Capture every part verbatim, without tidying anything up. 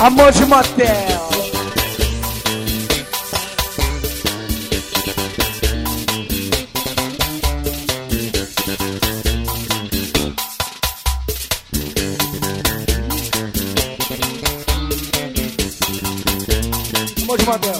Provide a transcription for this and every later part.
Amor de motel. Amor de motel.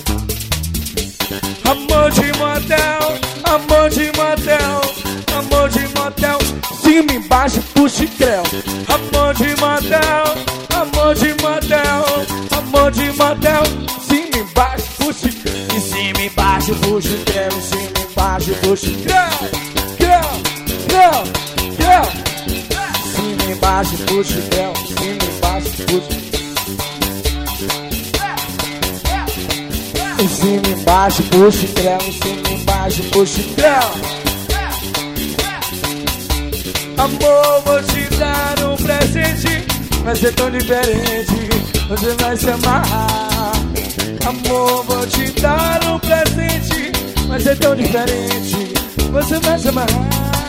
Amor de motel, amor de motel, amor de motel. Cima, embaixo, puxa e creu. Amor de motel, amor de motel, amor de motel. Cima, embaixo, puxa e creu. Em cima, embaixo, puxa e creu. Em cima, embaixo, puxa e creu. Creu, creu, creu. Cima, embaixo, puxa e creu. Cima, embaixo, puxa e creu. Em cima, embaixo, puxa e creu. Em cima, embaixo, puxa e creu. Amor, vou te dar um presente. Vai ser tão diferente, você vai se amarrar. Amor, vou te dar um presente. Vai ser tão diferente, você vai se amarrar.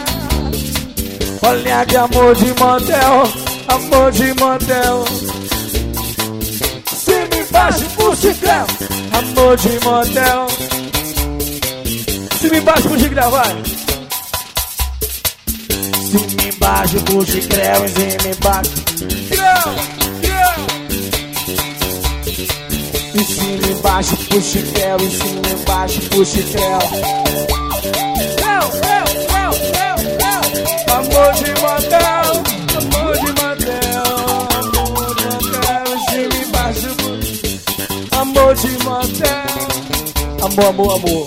Olha que amor de motel, amor de motel. Cima, embaixo, puxa e creu. Amor de motel. Cima, embaixo, puxa e creu, vai. Cima, embaixo, puxa e creu. Em cima, embaixo, creu, creu. Em cima, embaixo, puxa e creu. Em cima, embaixo, puxa e creu. Creu, creu, creu, creu, creu. Amor de motel, amor de motel, amor de motel. Em cima, embaixo, amor de motel. Amor, amor, amor.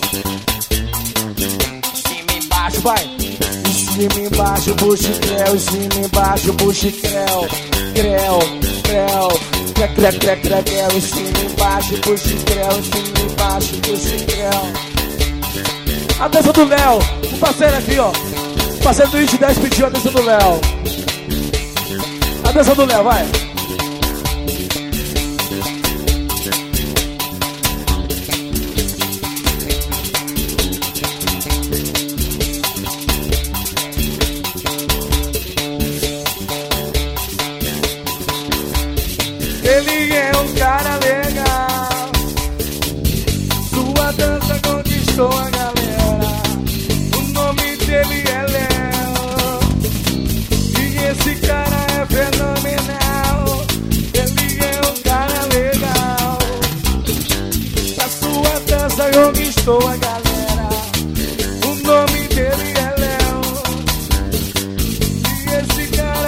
Cima, embaixo, vai. Em cima, embaixo, puxa e creu. Em cima, embaixo, puxa e creu. Creu, creu. Creu, creu, creu, creu, creu. Em cima, embaixo, puxa e creu. Em cima, embaixo, puxa e creu. A dança do Léo. O parceiro aqui, ó. O parceiro do It dez pediu a dança do Léo. A dança do Léo, vai. Ele é um cara legal. Sua dança conquistou a galera. O nome dele é Léo. E esse cara é fenomenal. Ele é um cara legal. A sua dança conquistou a galera. O nome dele é Léo. E esse cara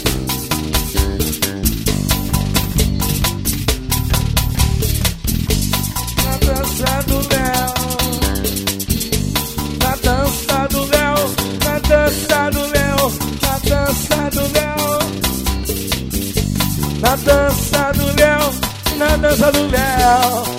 dança do Léo, na dança do Léo, na dança do Léo, na dança do Léo, na dança do Léo, na dança do Léo.